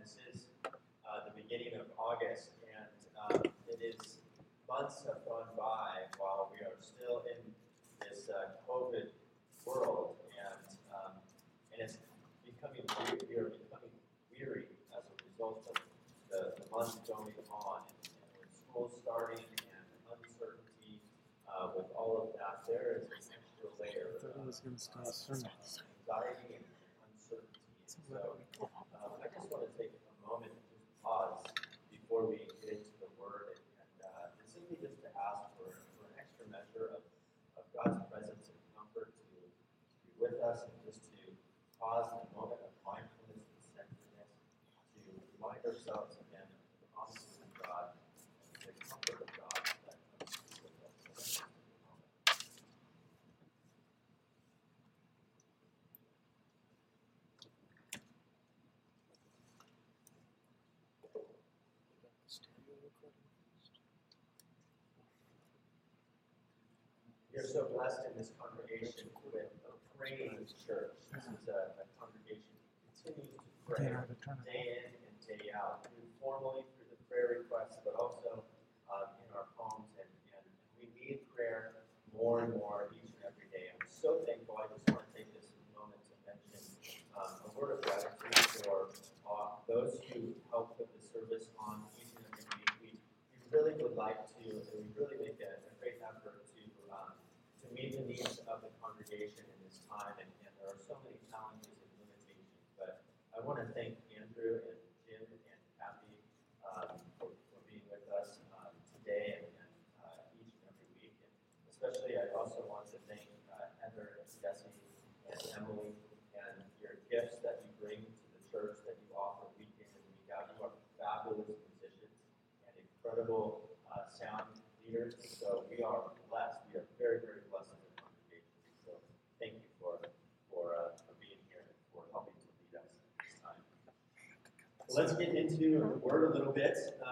This is the beginning of August, and it is months have gone by while we are still in this COVID world, and it's becoming we are becoming weary as a result of the months going on, and with school starting and uncertainty with all of that. There is an extra layer of anxiety and uncertainty. So I just want to take a moment to just pause before we get into the Word and simply just to ask for an extra measure of God's presence and comfort to be with us, and just to pause in a moment of mindfulness and centeredness to remind ourselves again of the promises of God and the comfort of God that comes with us. We are so blessed in this congregation with a praying church. This is a congregation that continues to pray day in and day out, formally through the prayer requests, but also in our homes. And we need prayer more and more each and every day. I'm so thankful. I just want to take this moment to mention a word of gratitude for those who help put the service on each and every week. We really would like to, and we really make a great effort to meet the needs of the congregation in this time, and there are so many challenges and limitations. But I want to thank Andrew and Jim and Kathy for being with us today and each and every week. And especially, I also want to thank Heather and Jesse and Emily and your gifts that you bring to the church, that you offer week in and week out. You are fabulous musicians and incredible sound leaders. So we are blessed. We are very, very blessed as a congregation. So thank you for being here and for helping to lead us this time. So let's get into the Word a little bit.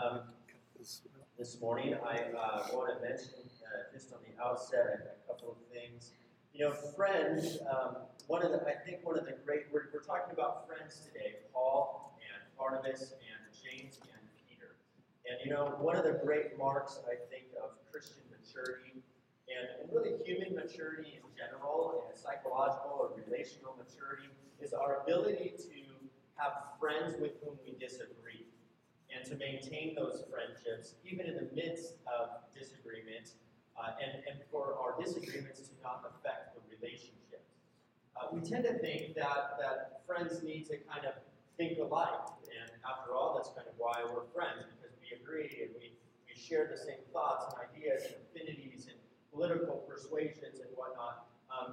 This morning, I want to mention just on the outset a couple of things. You know, friends. One of the great. We're talking about friends today. Paul and Barnabas and James and Peter. And you know, one of the great marks, I think, of Christian maturity and really human maturity in general, and psychological or relational maturity, is our ability to have friends with whom we disagree, and to maintain those friendships even in the midst of disagreement, and for our disagreements to not affect the relationship. We tend to think that friends need to kind of think alike, and after all, that's kind of why we're friends, because we agree and we share the same thoughts and ideas and affinities and political persuasions and whatnot.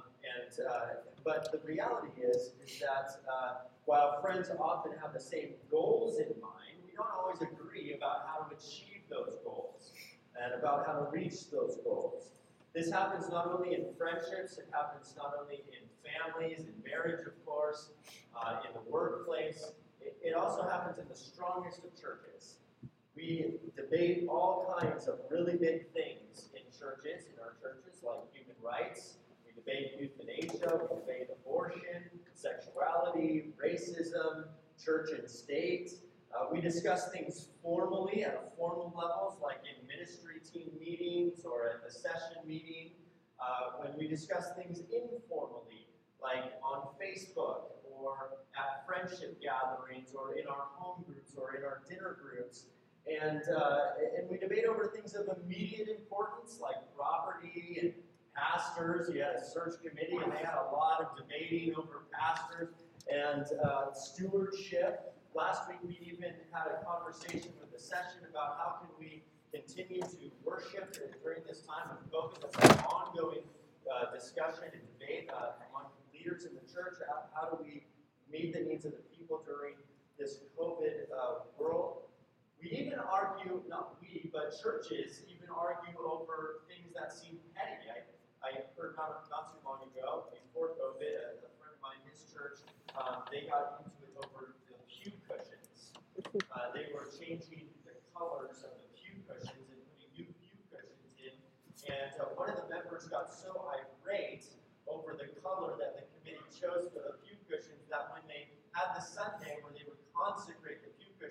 But the reality is that while friends often have the same goals in mind, we don't always agree about how to achieve those goals and about how to reach those goals. This happens not only in friendships, it happens not only in families, in marriage, of course, in the workplace. It also happens in the strongest of churches. We debate all kinds of really big things in our churches, like human rights. We debate euthanasia, we debate abortion, sexuality, racism, church and state. We discuss things formally at formal levels, like in ministry team meetings or at the session meeting. When we discuss things informally, like on Facebook or at friendship gatherings or in our home groups or in our dinner groups. And we debate over things of immediate importance, like property and pastors. You had a search committee, and they had a lot of debating over pastors and stewardship. Last week, we even had a conversation with the session about how can we continue to worship during this time of COVID. That's an ongoing discussion and debate among leaders in the church. How do we meet the needs of the people during this COVID world? We even argue, not we, but churches even argue over things that seem petty. I heard not too long ago, before COVID, a friend of mine, his church, they got into it over the pew cushions. They were changing the colors of the pew cushions and putting new pew cushions in. And one of the members got so irate over the color that the committee chose for the pew cushions that when they had the Sunday where they would consecrate the pew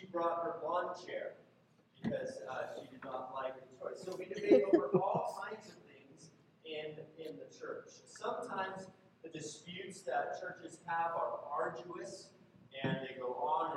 She brought her lawn chair because she did not like the choice. So we debate over all kinds of things in the church. Sometimes the disputes that churches have are arduous, and they go on,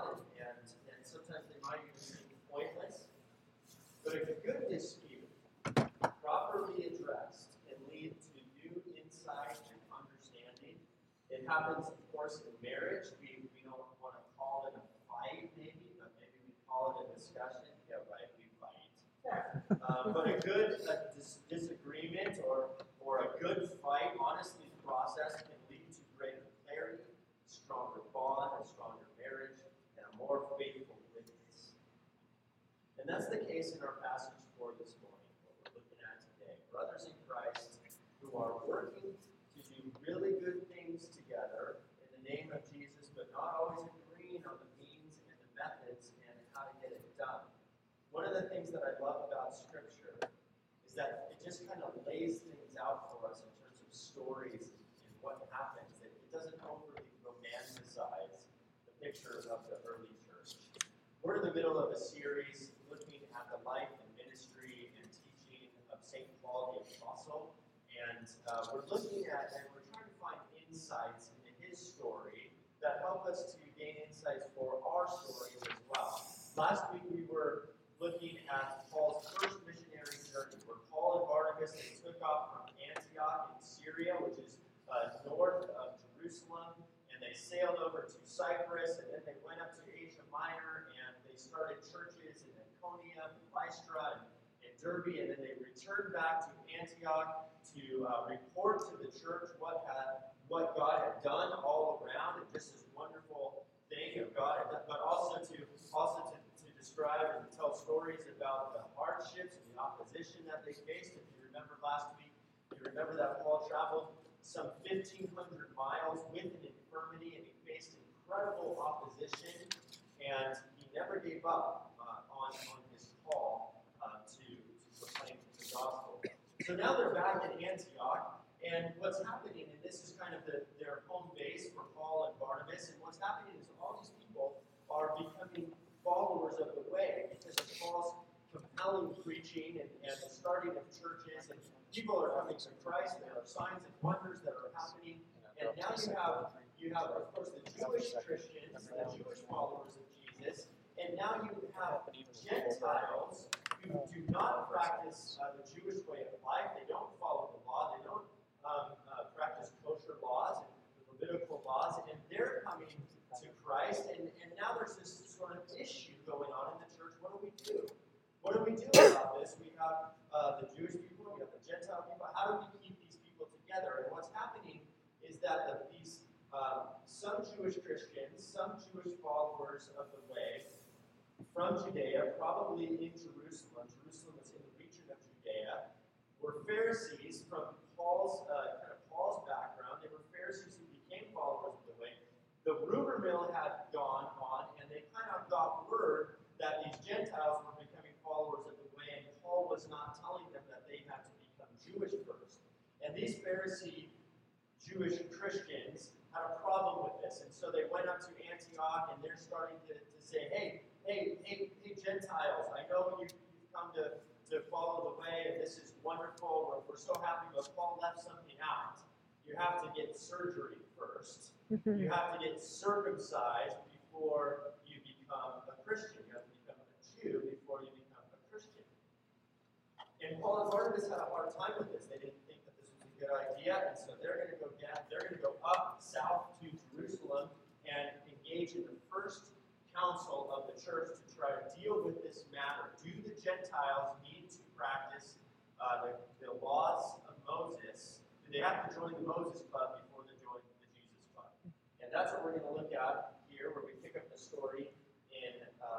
and sometimes they might even seem pointless. But a good dispute, properly addressed, can lead to new insight and understanding. It happens, of course, in marriage. We don't want to call it a fight, maybe, but maybe we call it a discussion. Yeah, right, we fight. But a good disagreement or a good fight, honestly processed, can lead to greater clarity, stronger bond, a stronger marriage, and a more faithful witness. And that's the case in our passage for this morning, what we're looking at today. Brothers in Christ who are working to do really good things together in the name of Jesus, but not always agreeing on the means and the methods and how to get it done. One of the things that I love about Scripture is that it just kind of lays things out for us in terms of stories and what happens. It doesn't overly romanticize the picture of the early church. We're in the middle of a series looking at the life and ministry and teaching of St. Paul the Apostle. And we're looking at, and we're trying to find insights into his story that help us to gain insights for our stories as well. Last week we were looking at Paul's first missionary journey, where Paul and Barnabas, they took off from Antioch in Syria, which is north of Jerusalem, and they sailed over to Cyprus, and then they went up to Asia Minor, and they started churches in Iconium, and Lystra, and Derbe, and then they returned back to Antioch to report to the church what God had done all around, and just this wonderful thing of God, but also to describe and tell stories about the hardships and the opposition that they faced. If you remember last week, you remember that Paul traveled some 1,500 miles with an infirmity, and he faced incredible opposition, and he never gave up on his call to proclaim the gospel. So now they're back in Antioch, and what's happening, and this is kind of their home base for Paul and Barnabas, and what's happening is all these people are becoming followers of the way because of Paul's compelling preaching and the starting of churches, and people are coming to Christ. There are signs and wonders that are happening, and now you have of course the Jewish Christians, the Jewish followers of Jesus, and now you have Gentiles who do not practice the Jewish way of life. They don't follow the law. They don't practice kosher laws and the Levitical laws, and they're coming to Christ, and now there's this sort of issue going on in the church. What do we do? What do we do about this? We have the Jewish people, we have the Gentile people. How do we keep these people together? And what's happening is that some Jewish Christians, some Jewish followers of the way from Judea, probably in Jerusalem was in the region of Judea, were Pharisees from Paul's background. They were Pharisees who became followers of the way. The rumor mill had gone on, and they kind of got word that these Gentiles were becoming followers of the way, and Paul was not telling them that they had to become Jewish first. And these Pharisee Jewish Christians had a problem with this, and so they went up to Antioch, and they're starting to say, hey, Gentiles, I know you've come to follow the way, and this is wonderful, we're so happy, but Paul left something out. You have to get surgery first. You have to get circumcised before you become a Christian. You have to become a Jew before you become a Christian. And Paul and Barnabas had a hard time with this. They didn't think that this was a good idea, and so they're going to go down. They're going to go up south to Jerusalem and engage in the first council of the church to try to deal with this matter. Do the Gentiles need to practice the laws of Moses? Do they have to join the Moses Club before they join the Jesus Club? And that's what we're going to look at here, where we pick up the story in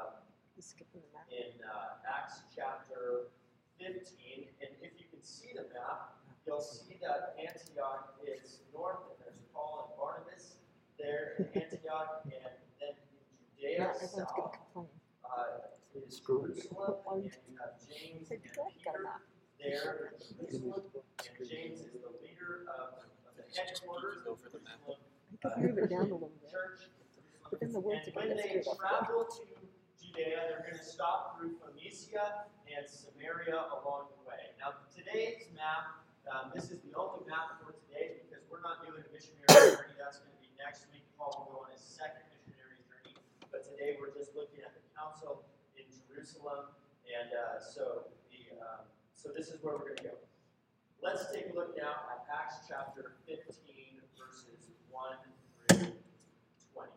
Acts chapter 15. And if you can see the map, you'll see that Antioch is north, and there's Paul and Barnabas there in Antioch, and then in Judea south is Jerusalem, and you have James and Peter there in Jerusalem, and James is the leader of the headquarters of Jerusalem I could move it down a little bit. church. But then the words And when they travel to Judea. They're going to stop through Phoenicia and Samaria along the way. Now, today's map, this is the only map for today because we're not doing a missionary journey. That's going to be next week. Paul will go on his second missionary journey. But today we're just looking at the council in Jerusalem. And so this is where we're going to go. Let's take a look now at Acts chapter 15, verses 1 through 20.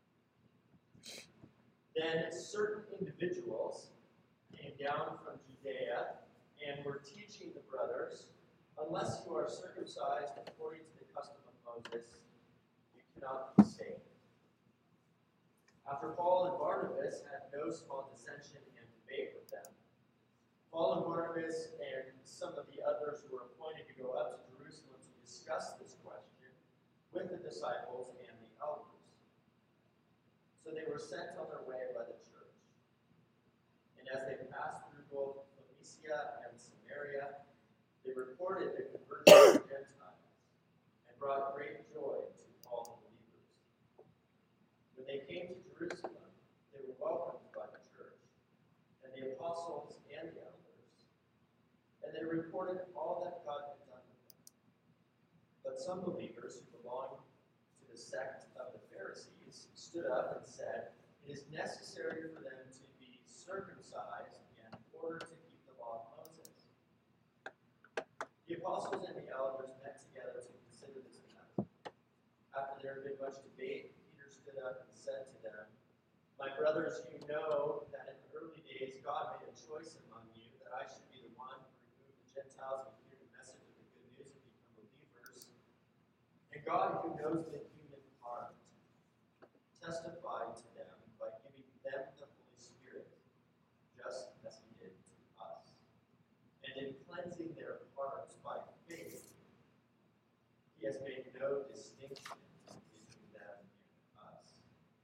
Then certain individuals came down from Judea and were teaching the brothers, unless you are circumcised according to the custom of Moses, you cannot be saved. After Paul and Barnabas had no small dissension and debate with them, Paul and Barnabas and some of the others were appointed to go up to Jerusalem to discuss this question with the disciples and the elders. So they were sent on their way by the church. And as they passed through both Phoenicia and Samaria, they reported the conversion of Gentiles and brought great joy to all the believers. When they came to Jerusalem, they were welcomed by the church and the apostles and the elders, and they reported all that God had done with them. But some believers who belonged to the sect of the Pharisees stood up and said, "It is necessary for them to be circumcised in order to keep the law of Moses." The apostles and the elders met together to consider this matter. After there had been much debate, Peter stood up and said to them, "My brothers, you know that in the early days God made a choice among you that I should be the one who remove the Gentiles and hear the message of the good news and become believers. And God, who knows the human heart, testified to them by giving them the Holy Spirit, just as he did to us. And in cleansing their hearts by faith, he has made no distinction between them and us.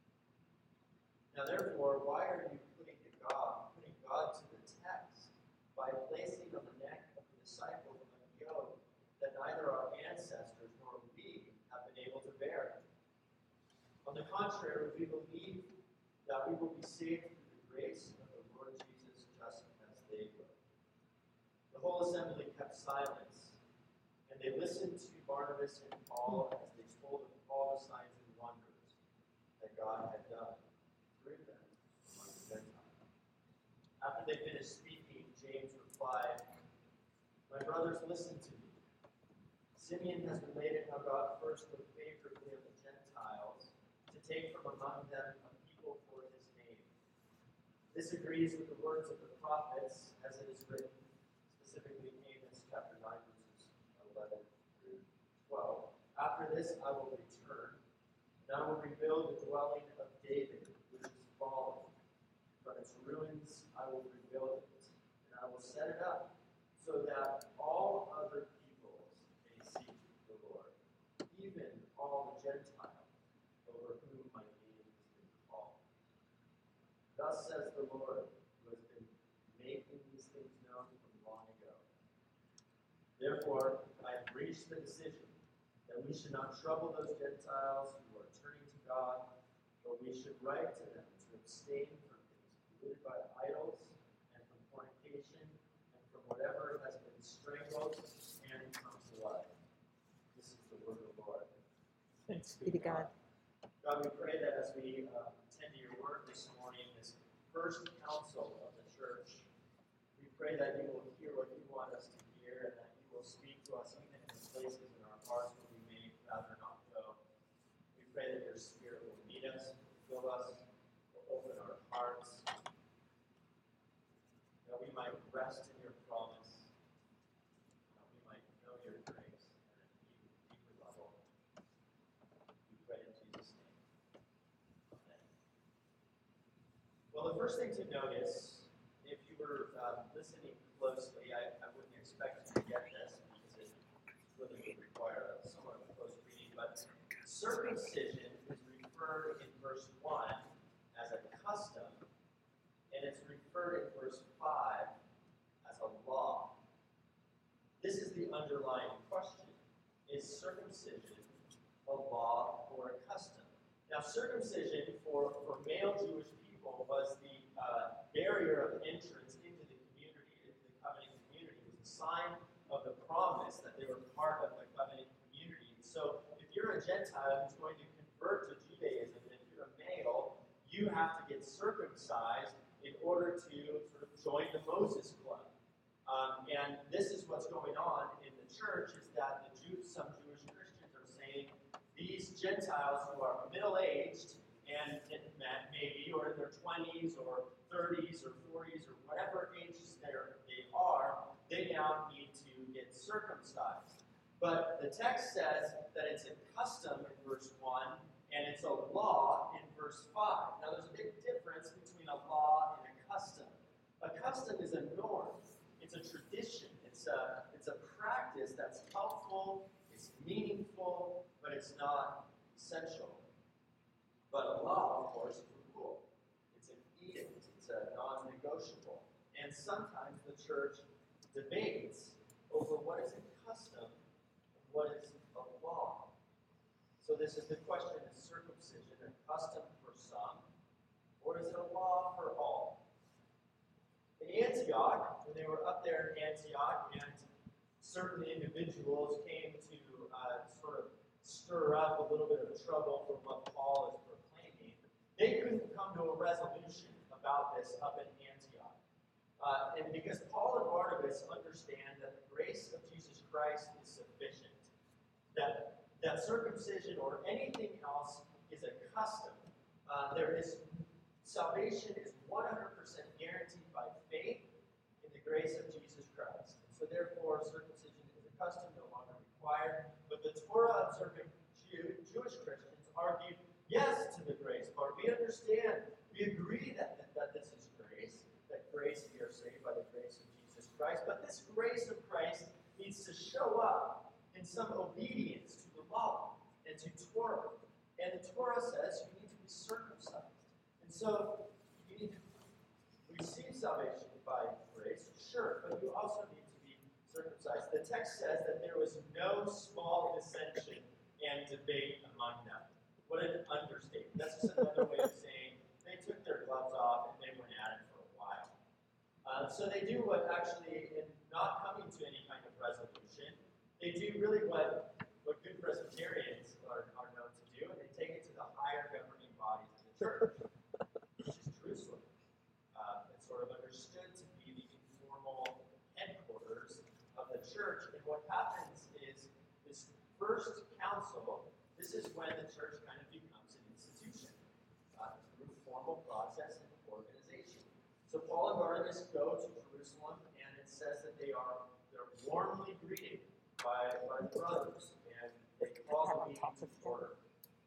Now therefore, why are you putting God to the test by placing on the neck of the disciples a yoke that neither our ancestors nor we have been able to bear? On the contrary, we believe that we will be saved through the grace of the Lord Jesus, just as they will." The whole assembly kept silence, and they listened to Barnabas and Paul as they told of all the signs and wonders that God had done through them among the Gentiles. After they finished speaking, James replied, "My brothers, listen to me. Simeon has related how God first looked favorably on the Gentiles to take from among them a people for his name. This agrees with the words of the prophets, as it is written, specifically Amos chapter 9, verses 11 through 12. After this I will return, and I will rebuild the dwelling of David, which is fallen. From its ruins I will rebuild it, and I will set it up, so that all other peoples may seek the Lord, even all the Gentiles over whom my name has been called. Thus says the Lord, who has been making these things known from long ago. Therefore, I have reached the decision that we should not trouble those Gentiles who are turning to God, but we should write to them to abstain from things polluted by idols, and from fornication, and from whatever has been strangled and come to life." This is the word of the Lord. Thanks be to God. God, we pray that as we attend to your word this morning, this first council of the church, we pray that you will hear what you want us to hear, and that you will speak to us even in the places in our hearts where we may rather not go. We pray that your Spirit will lead us, fill us, will open our hearts, that we might rest in your promise, that we might know your grace at an even deeper level. We pray in Jesus' name. Amen. Well, the first thing to notice, if you were listening closely, I wouldn't expect you to get this because it really would require somewhat of a close reading, but circumcision is referred in verse 1 as a custom, and it's referred in verse 5 as a law. This is the underlying question. Is circumcision a law or a custom? Now, circumcision for male Jewish people was the barrier of entrance into the community, into the covenant community, was a sign of the promise that they were part of the covenant community. And so if you're a Gentile who's going to convert to Judaism, and if you're a male, you have to get circumcised in order to sort of join the Moses Club. And this is what's going on in the church, is that some Jewish Christians are saying these Gentiles who are middle-aged and maybe, or in their 20s or 30s or 40s or whatever ages they are, they now need to get circumcised. But the text says that it's a custom in verse 1 and it's a law in verse 5. Now there's a big difference between a law and a custom. A custom is a norm. It's a tradition. It's a practice that's helpful, it's meaningful, but it's not essential. But a law, of course, is a rule. It's an edict. It's a non-negotiable. And sometimes the church debates over what is a custom and what is a law. So this is the question: is circumcision a custom for some, or is it a law for all? In Antioch, when they were up there in Antioch, and certain individuals came to sort of stir up a little bit of trouble from what Paul is proclaiming, they couldn't come to a resolution about this up in Antioch. And because Paul and Barnabas understand that the grace of Jesus Christ is sufficient, that circumcision or anything else is a custom. Salvation is 100% guaranteed by faith in the grace of Jesus Christ. And so therefore, circumcision is a custom, no longer required. But the Torah-observing Jewish Christians argued yes to the grace part. We understand, we agree that this is grace, that grace, we are saved by the grace of Jesus Christ. But this grace of Christ needs to show up in some obedience to the law and to Torah. And the Torah says you need to be circumcised. And so you need to receive salvation by grace, sure, but you also need to be circumcised. The text says that there was no small dissension and debate among them. What an understatement. That's just another way of saying they took their gloves off and they went at it for a while. So they do what actually, in not coming to any kind of resolution, they do really what good Presbyterians are known to do, and they take it to the higher governing bodies of the church, which is Jerusalem. It's sort of understood to be the informal headquarters of the church. And what happens is this first council, this is when the church kind of becomes an institution through formal process and organization. So Paul and Barnabas go to Jerusalem, and it says that they're warmly greeted by the brothers, and they call the meeting to order.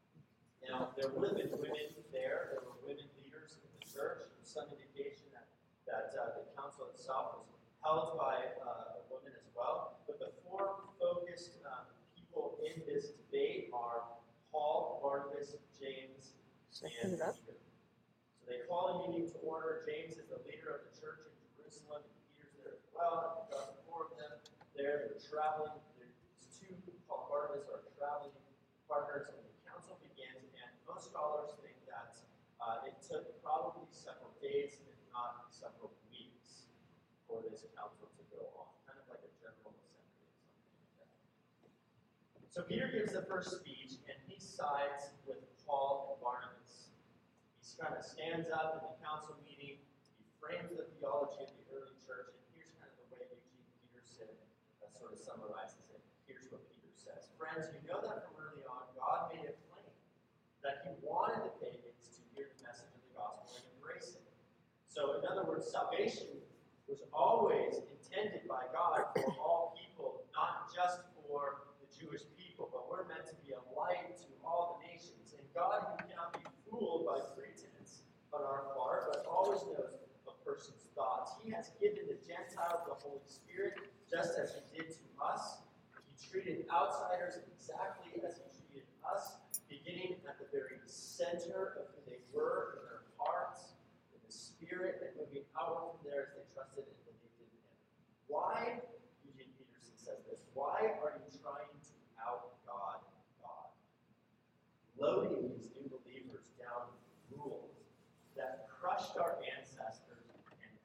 Now, there would have been women there. There were women leaders in the church. There's some indication that the council itself was held by a woman as well. But the four focused people in this debate are Paul, Barnabas, James, and Peter. So they call a meeting to order. James is the leader of the church in Jerusalem, and Peter's there as well. You've got the four of them there. They're traveling. These two, Paul and Barnabas, are traveling partners, and the council begins. And most scholars think that it took probably several days, if not several weeks, for this council to go on. Kind of like a general assembly or something like that. So Peter gives the first speech, and he sides with Paul and Barnabas. He kind of stands up in the council meeting. He frames the theology of the early church, and here's kind of the way Eugene Peterson sort of summarizes it. Here's what Peter says. Friends, you know that from early on, God made it plain that he wanted the pagans to hear the message of the gospel and embrace it. So, in other words, salvation was always intended by God for all people, not just for the Jewish people, but we're meant to be a light to all the nations. And God, who cannot be fooled by pretense on our part, but always knows a person's thoughts, he has given the Gentiles the Holy Spirit, just as he did to us. He treated outsiders exactly as he treated us, beginning at the very center of who they were in their hearts, in the Spirit, and moving outward from there as they trusted and believed in him. Why, Eugene Peterson says this, why are you trying to out-God God? Loading these new believers down with rules that crushed our ancestors and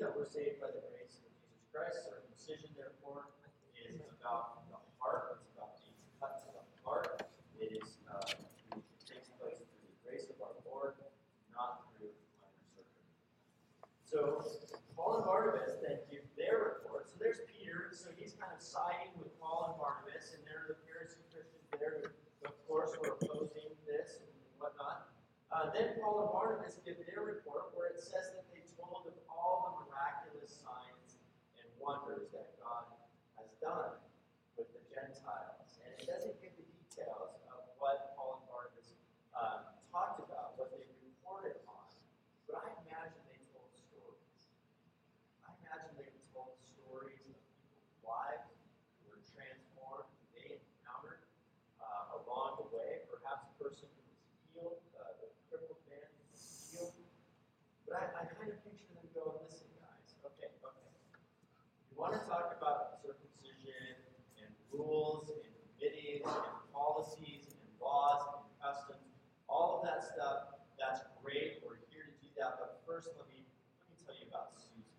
that we're saved by the grace of Jesus Christ. Circumcision, therefore, is about the heart. It's about being cut to the heart. It takes place through the grace of our Lord, not through minor surgery. So Paul and Barnabas then give their report. So there's Peter, so he's kind of siding with Paul and Barnabas, and they're the Pharisee Christians there who, of course, were opposing this and whatnot. Then Paul and Barnabas give their report where it says that they told of all the miraculous signs and wonders that God has done with the Gentiles. And it doesn't give the details of what Paul and Barnabas talked about, what they reported on. But I imagine they told stories. I imagine they told stories of people's lives who were transformed, who they encountered along the way. Perhaps a person who was healed, the crippled man who was healed. But I kind of picture them going, listen, guys, okay. You want to talk about circumcision and rules and committees and policies and laws and customs, all of that stuff, that's great. We're here to do that. But first, let me tell you about Susie.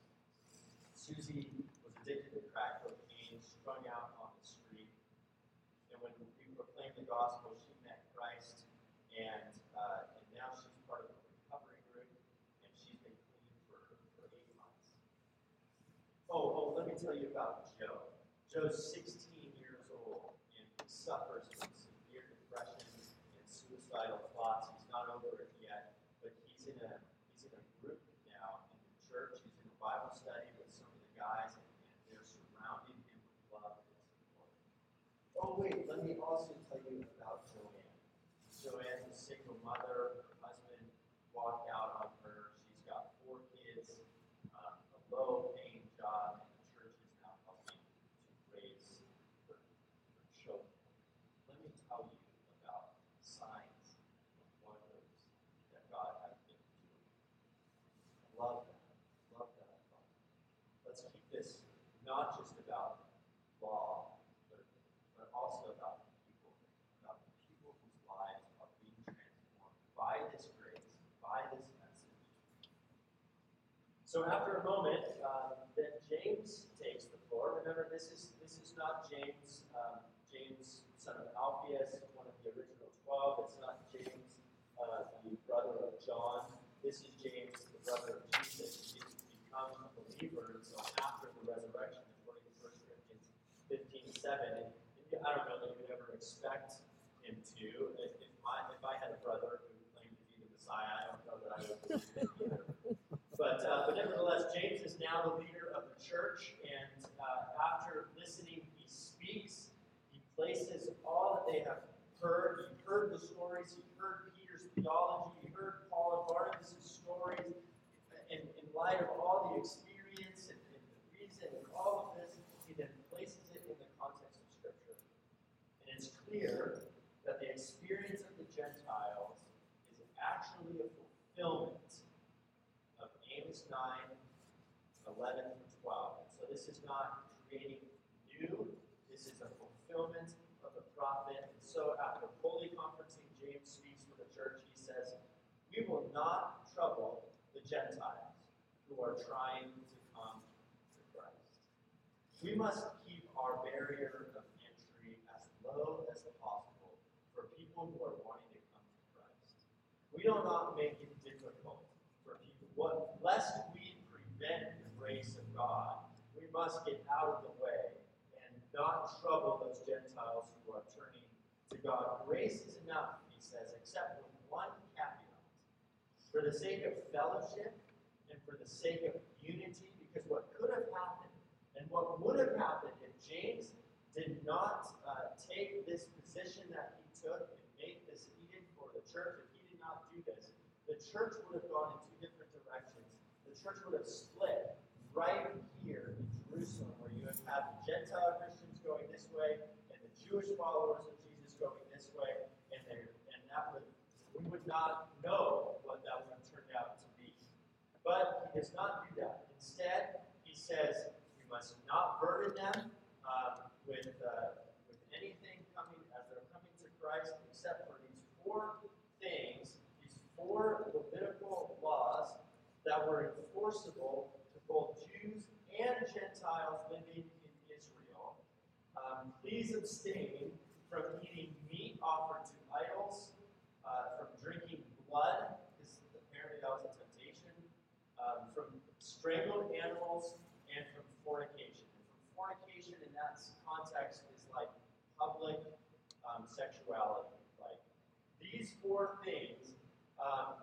Susie was addicted to crack cocaine, strung out on the street. And when we proclaimed the gospel, she met Christ, and now she's part of a recovery group, and she's been clean for 8 months. Oh, let me tell you about Joe. Joe's 16 years old, and he suffers from severe depression and suicidal thoughts. He's not over it yet, but he's in a group now in the church. He's in a Bible study with some of the guys, and they're surrounding him with love and support. Oh, wait, let me also tell you about Joanne. Joanne's a single mother. Her husband walked out on her. She's got 4 kids, a low-paying job, and the church is now helping to raise her children. Let me tell you about signs and wonders that God has been doing. I love that. Let's keep this not just about law, but also about people whose lives are being transformed by this grace, by this message. So after a moment, then James takes the floor. Remember, this is not James, James, son of Alphaeus, one of the original 12. It's not James, the brother of John. This is James, the brother of Jesus. He didn't become a believer until after the resurrection, according to 1 Corinthians 15:7. And I don't know that you would ever expect him to. If I had a brother who claimed to be the Messiah, I don't know that I would believe him either. But nevertheless, James is now the leader of the church, and after listening, he speaks. He places all that they have heard. He heard the stories. He heard Peter's theology. He heard Paul and Barnabas' stories. In light of all the experience and the reason and all of this, he then places it in the context of Scripture. And it's clear that the experience of the Gentiles is actually a fulfillment of Amos 9:11-12. So this is not creating new. This is a fulfillment of the prophet. And so after fully conferencing, James speaks for the church. He says, we will not trouble the Gentiles who are trying to come to Christ. We must keep our barrier of entry as low as possible for people who are wanting to come to Christ. We do not make it difficult for people. Lest we prevent the grace of God, we must get out of the way and not trouble those Gentiles who are turning to God. Grace is enough, he says, except with one caveat. For the sake of fellowship and for the sake of unity, because what could have happened and what would have happened if James did not take this position that he took and make this edict for the church, if he did not do this, the church would have gone in 2 different directions. The church would have split right here in Jerusalem, where you have the Gentile Christians going this way and the Jewish followers of Jesus going this way, and we would not know what that would have turned out to be. But he does not do that. Instead, he says we must not burden them with anything coming as they're coming to Christ, except for these 4 things, these 4 Levitical laws that were enforceable to both Jews and Gentiles living in Israel, please abstain from eating meat offered to idols, from drinking blood, because apparently that was a temptation, from strangled animals, and from fornication. And from fornication in that context is like public sexuality. Like these four things are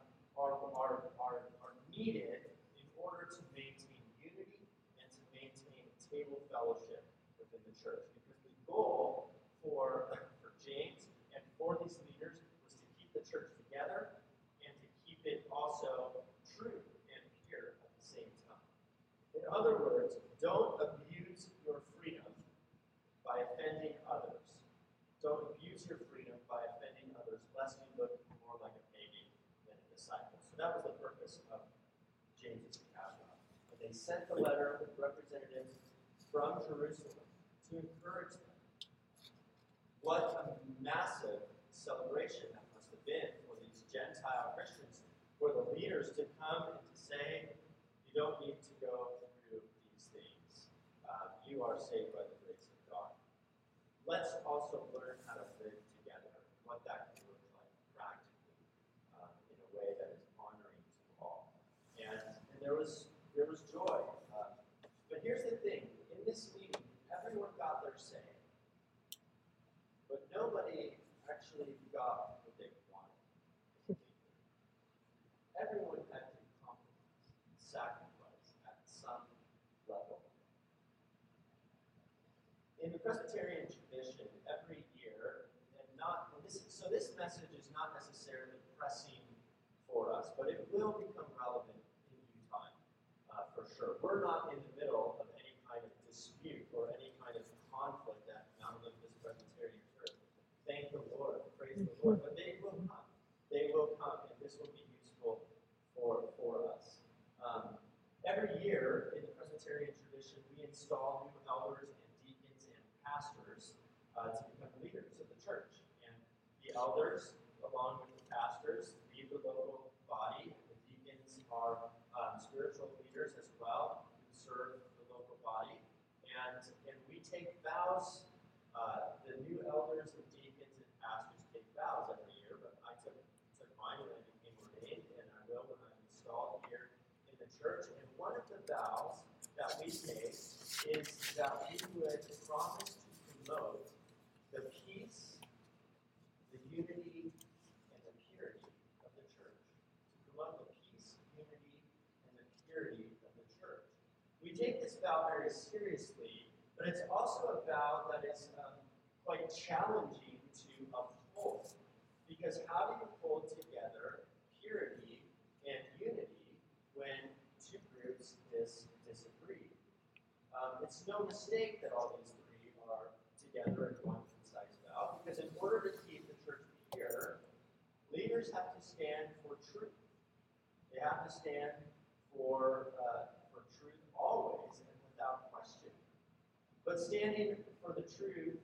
needed in order to maintain unity and to maintain table fellowship within the church. Because the goal for James and for these leaders was to keep the church together and to keep it also true and pure at the same time. In other words, don't abuse your freedom by offending others. Don't abuse your freedom by offending others, lest you look more like a pagan than a disciple. So that was the purpose of James's caveat. And they sent the letter with representatives from Jerusalem to encourage them. What a massive celebration that must have been for these Gentile Christians, for the leaders to come and to say, you don't need to go through these things. You are saved by the grace of God. Let's also learn how to live together, what that can look like practically, in a way that is honoring to all. And there was joy. But here's the thing. In this meeting, everyone got their say. But nobody actually got what they wanted. Everyone had to compromise, sacrifice at some level. In the Presbyterian tradition, every year, so this message is not necessarily pressing for us, but it will become relevant in due time, for sure. We're not in the middle of any kind of dispute or any kind of conflict at Mount Olympus Presbyterian Church. Thank the Lord, praise the Lord. But they will come. They will come, and this will be useful for us. Every year in the Presbyterian tradition, we install new elders and deacons and pastors to become leaders of the church. And the elders, along with the pastors, lead the local body. The deacons are spiritual leaders as well who serve the local body. And we take vows. The new elders and deacons and pastors take vows every year, but I took mine when I became ordained, and I will when I'm installed here in the church. And one of the vows that we take is that we would promise to promote the peace, the unity, and the purity of the church. To promote the peace, unity, and the purity of the church. We take this vow very seriously, but it's also a vow that is quite challenging to uphold. Because how do you hold together purity and unity when two groups disagree? It's no mistake that all these three are together in one concise vow, because in order to keep the church pure, leaders have to stand for truth. They have to stand for truth always and without question. But standing for the truth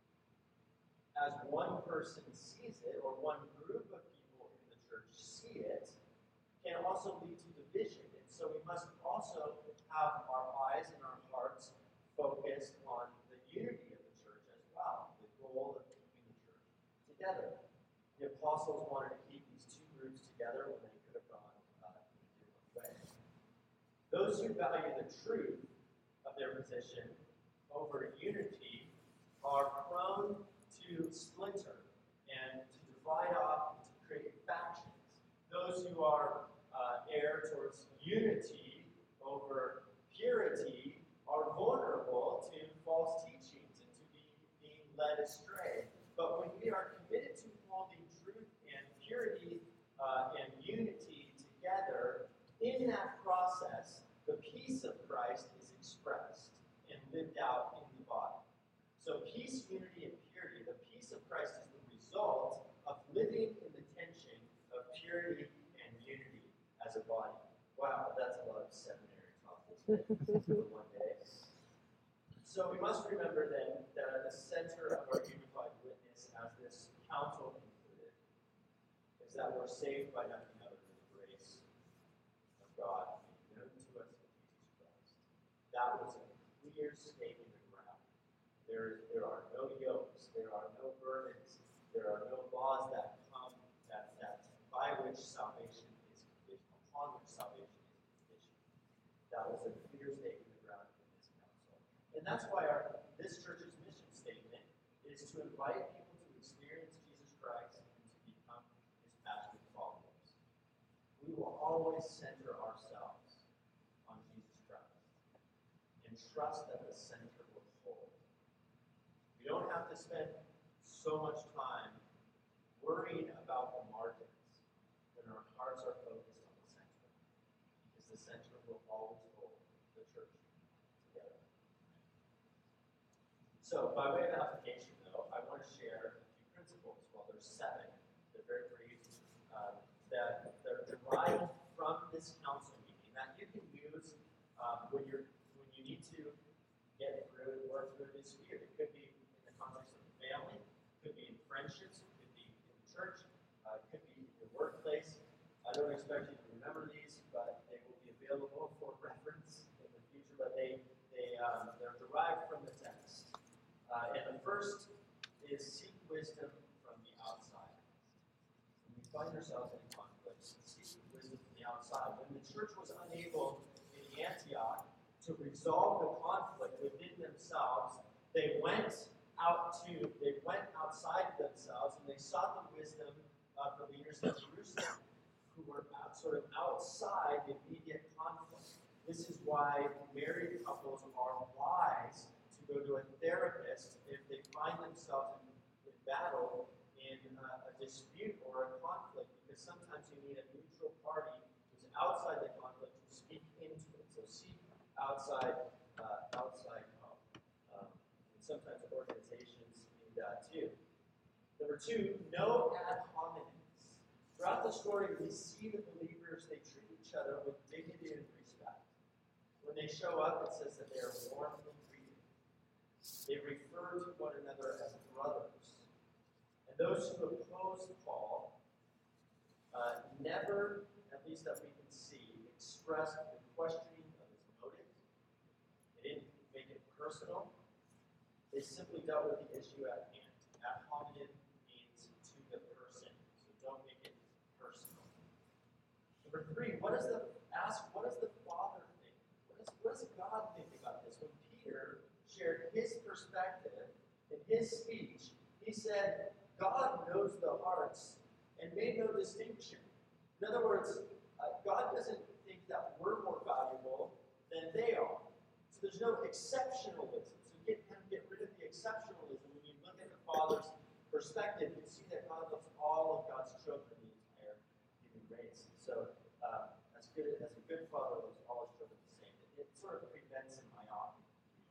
as one person sees it, or one group of people in the church see it, can also lead to division. And so we must also have our eyes and our hearts focused on the unity of the church as well, the goal of keeping the church together. The apostles wanted to keep these two groups together when they could have gone in a different way. Those who value the truth of their position over unity are prone to splinter and to divide off and to create factions. Those who are err towards unity over purity are vulnerable to false teachings and to being led astray. But when we are committed to holding truth and purity and unity together, in that process, the peace of Christ is expressed and lived out in the body. So peace, unity, and purity, the peace of Christ is the result of living in the tension of purity and unity as a body. Wow, that's a lot of seminary talk for one day. So we must remember then that at the center of our unified witness, as this council concluded, is that we're saved by nothing other than the grace of God known to us in Jesus Christ. That was a clear stake in the ground. There are no yokes, there are no burdens, there are no laws that come that by which salvation is conditional, upon which salvation is conditional. That was a clear stake in the ground in this council. And that's why this church's mission statement is to invite people to experience Jesus Christ and to become his passionate followers. We will always center ourselves on Jesus Christ and trust that the center will hold. We don't have to spend so much time worrying about the margins when our hearts are focused on the center, because the center will always hold the church together. So, by way of application, though, I want to share a few principles. Well, there's 7. They're very brief. That they're derived from this council meeting that you can use when you need to get through, work through this year. It could be in the context of the family, it could be in friendships, it could be in the church, it could be in your workplace. I don't expect you to remember these, but they will be available for reference in the future. But they're derived from the text. And the first is seek wisdom from the outside. When we find ourselves in conflict, seek wisdom from the outside. When the church was unable in Antioch to resolve the conflict within themselves, they went outside of themselves and they sought the wisdom of the leaders in Jerusalem who were sort of outside the immediate conflict. This is why married couples are wise to go to a therapist if they find themselves in battle in a dispute or a conflict, because sometimes you need a neutral party who's outside the conflict to speak into it. So seek outside help. And sometimes organizations need that too. Number 2, no ad hominems. Throughout the story, we see the believers, they treat each other with dignity and respect. When they show up, it says that they are warmly greeted. They refer to one another as brothers. And those who opposed Paul never, at least that we can see, expressed the questioning of his motives. They didn't make it personal. They simply dealt with the issue at hand. Ad hominem means to the person, so don't make it personal. Number 3, what does the Father think? What does God think about this? When Peter shared his perspective in his speech, he said, God knows the hearts and made no distinction. In other words, God doesn't think that we're more valuable than they are. So there's no exceptionalism. So get rid of the exceptionalism. When you look at the Father's perspective, you see that God loves all of God's children, the entire human race. So as a good father loves all his children the same. It sort of prevents an myopia.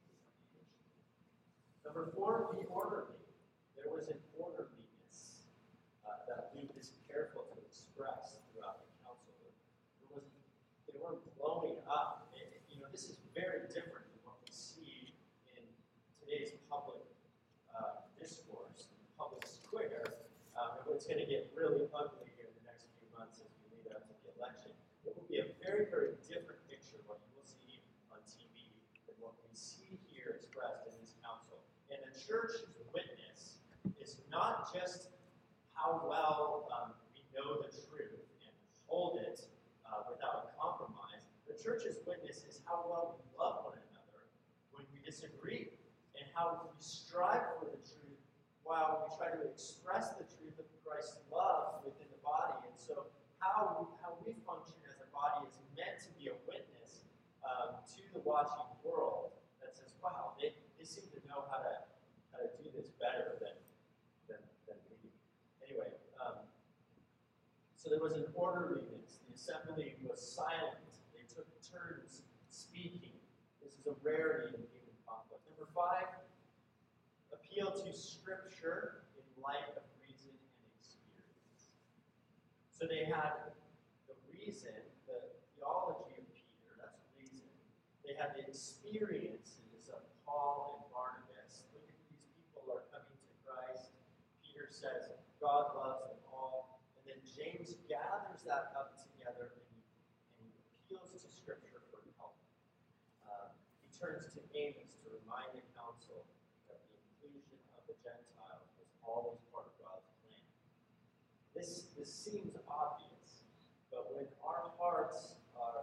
Number 4, be orderly. There was an orderliness that Luke is careful to express throughout the council. They weren't blowing up. This is very different than what we see in today's public discourse, public square. It's going to get really ugly here in the next few months as we lead up to the election. It will be a very, very different picture of what you will see on TV than what we see here expressed in this council. And the church's witness is not just how well we know the truth and hold it without compromise. The church's witness is how well we love one another when we disagree, and how we strive for the truth while we try to express the truth of Christ's love within the body. And so how we function as a body is meant to be a witness to the watching world that says, wow, they seem to know how to do this better than we. Anyway, so there was an orderliness. The assembly was silent. They took turns speaking. This is a rarity in human conflict. Number 5, appeal to Scripture in light of reason and experience. So they had the reason, the theology of Peter, that's reason. They had the experiences of Paul and Barnabas. Look at these people are coming to Christ. Peter says, God loves them all. And then James gathers that up together and he appeals to Scripture for help. He turns to Amos to remind the council that the inclusion of the Gentiles was always part of God's plan. This seems obvious, but when our hearts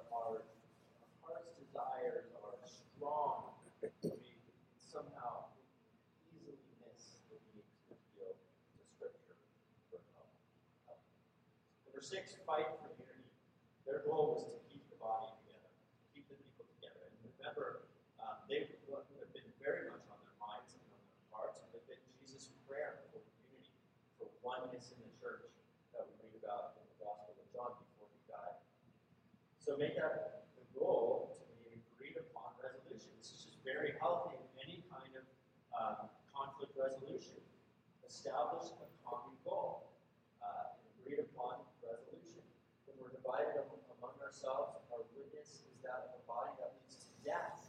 desires are strong, we somehow easily miss the need to appeal to Scripture for help. Number 6, fight for unity. Their goal was to keep the body together, keep the people together. And remember, they would have been very much on their minds and on their hearts. It would have been Jesus' prayer for unity, for oneness in the church that we read about in the Gospel of John before he died. So make that the goal to be an agreed upon resolution. This is just very healthy in any kind of conflict resolution. Establish a common goal, an agreed upon resolution. When we're divided among ourselves, our witness is that of a body that leads to death.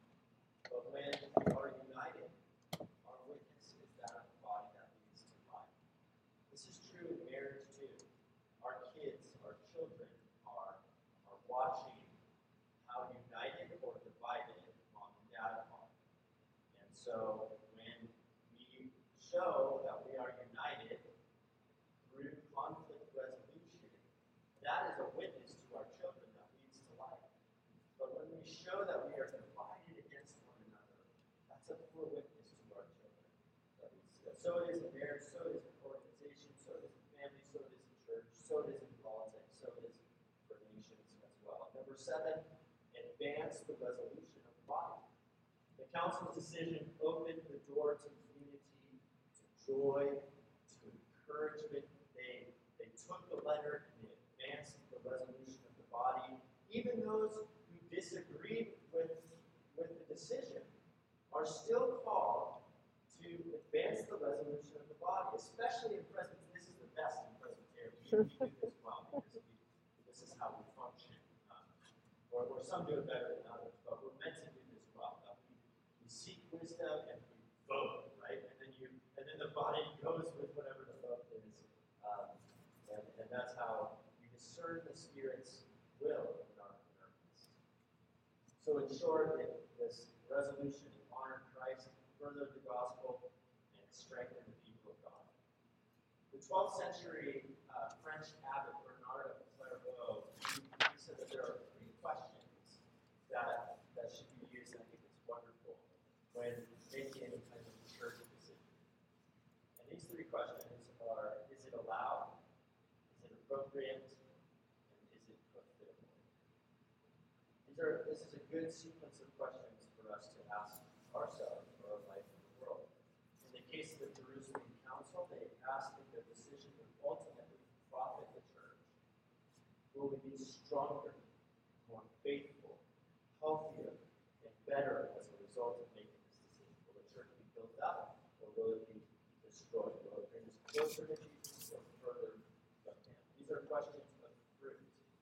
But when we are united, our witness is that of a body that leads to life. This is true in marriage too. Our kids, our children are watching how united or divided mom and dad are. And so when we show that we are united through conflict resolution, that is a witness to our children that leads to life. But when we show that we are divided against one another, that's a poor witness to our children that leads to life. So it is in marriage, so it is in organization, so it is in family, so it is in church, so it is in politics, so it is for nations as well. Number 7, advance the resolution of the body. The council's decision opened the door to unity, to joy, to encouragement. They took the letter and they advanced the resolution of the body. Even those who disagreed with the decision are still called to advance the resolution of the body, especially in Presbyterian. This is the best in Presbyterian. We do this well because this is how we function. Or some do it better than others, but we're meant to do this well. We seek wisdom and we vote, right? And then the body goes with whatever the vote is, and that's how we discern the Spirit's will in our midst. So in short, this resolution to honor Christ, further the gospel, and strengthen the people of God. The 12th century French abbot Bernard of Clairvaux, he said that there are 3 questions that should be used, and I think it's wonderful, when making any kind of church decision. And these 3 questions are, is it allowed? Is it appropriate? And is it fulfillable? This is a good sequence of questions for us to ask ourselves for our life in the world. In the case of the Jerusalem Council, they asked if their decision would ultimately profit the church. Will we be stronger, more faithful, healthier, and better as a result of making this decision? Will the church be built up, or will it be destroyed? Will it bring us closer to Jesus or further from him? These are questions of fruit.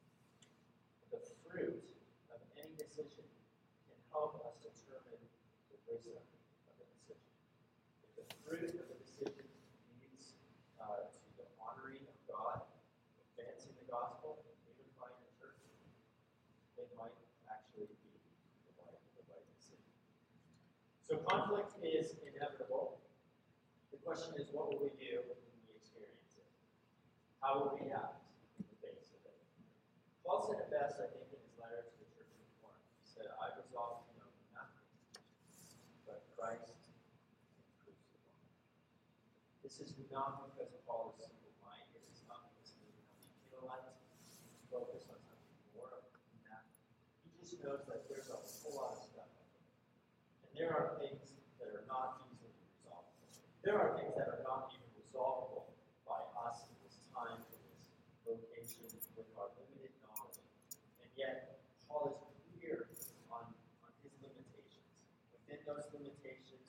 The fruit of any decision can help us determine the wisdom of the decision. If the fruit of the decision leads to the honoring of God, advancing the gospel, unifying the church, it might actually be the right decision. So conflict is inevitable. The question is, what will we do when we experience it? How will we act in the face of it? Paul said it best, I think, in his letter to the church in Corinth. He said, I resolved to know nothing but Christ and crucified. This is not because Paul is simple-minded. It's not because he doesn't have the intellect to focus on something more than that. He just knows that there's a whole lot of stuff. And there are things that are not easily resolvable. There are things that are not even resolvable by us in this time, in this location, with our limited knowledge. And yet, Paul is clear on his limitations. Within those limitations,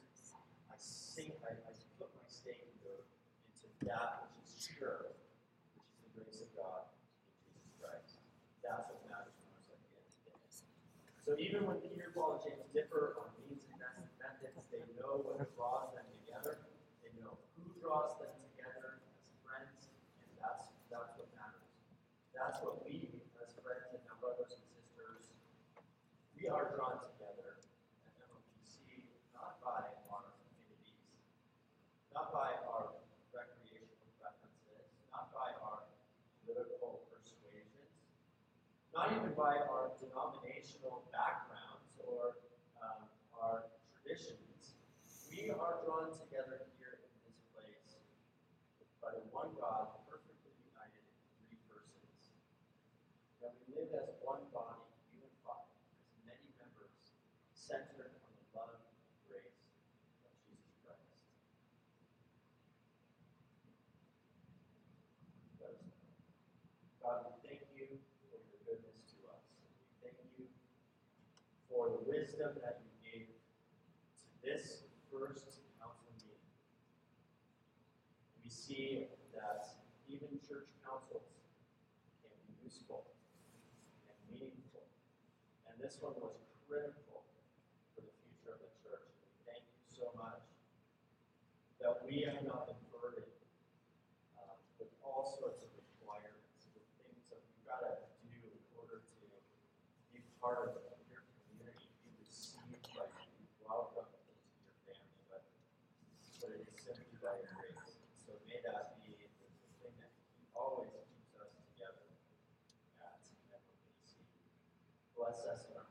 I put my stake into that which is sure, which is the grace of God in Jesus Christ. That's what matters most at the end of the day. So even when Peter, Paul, and James differ on means and methods, they know what draws them together. They know who draws them together as friends, and that's what matters. That's what we, as friends and our brothers and sisters, we are drawn together not even by our denominational backgrounds or our traditions. We are drawn together here in this place by the one God, perfectly united in three persons. That we live as one body, unified, as many members, centered on the love and grace of Jesus Christ. Let us pray. God, we thank you for your goodness to us. We thank you for the wisdom that you gave to this first council meeting. We see that even church councils can be useful and meaningful. And this one was critical for the future of the church. We thank you so much that we have not been burdened with all sorts of requirements, with things that we've got to do in order to be part of your community, be received by you, be welcomed into your family, but it is simply by your grace. So may that be the thing that always keeps us together at MOPC. Bless us in our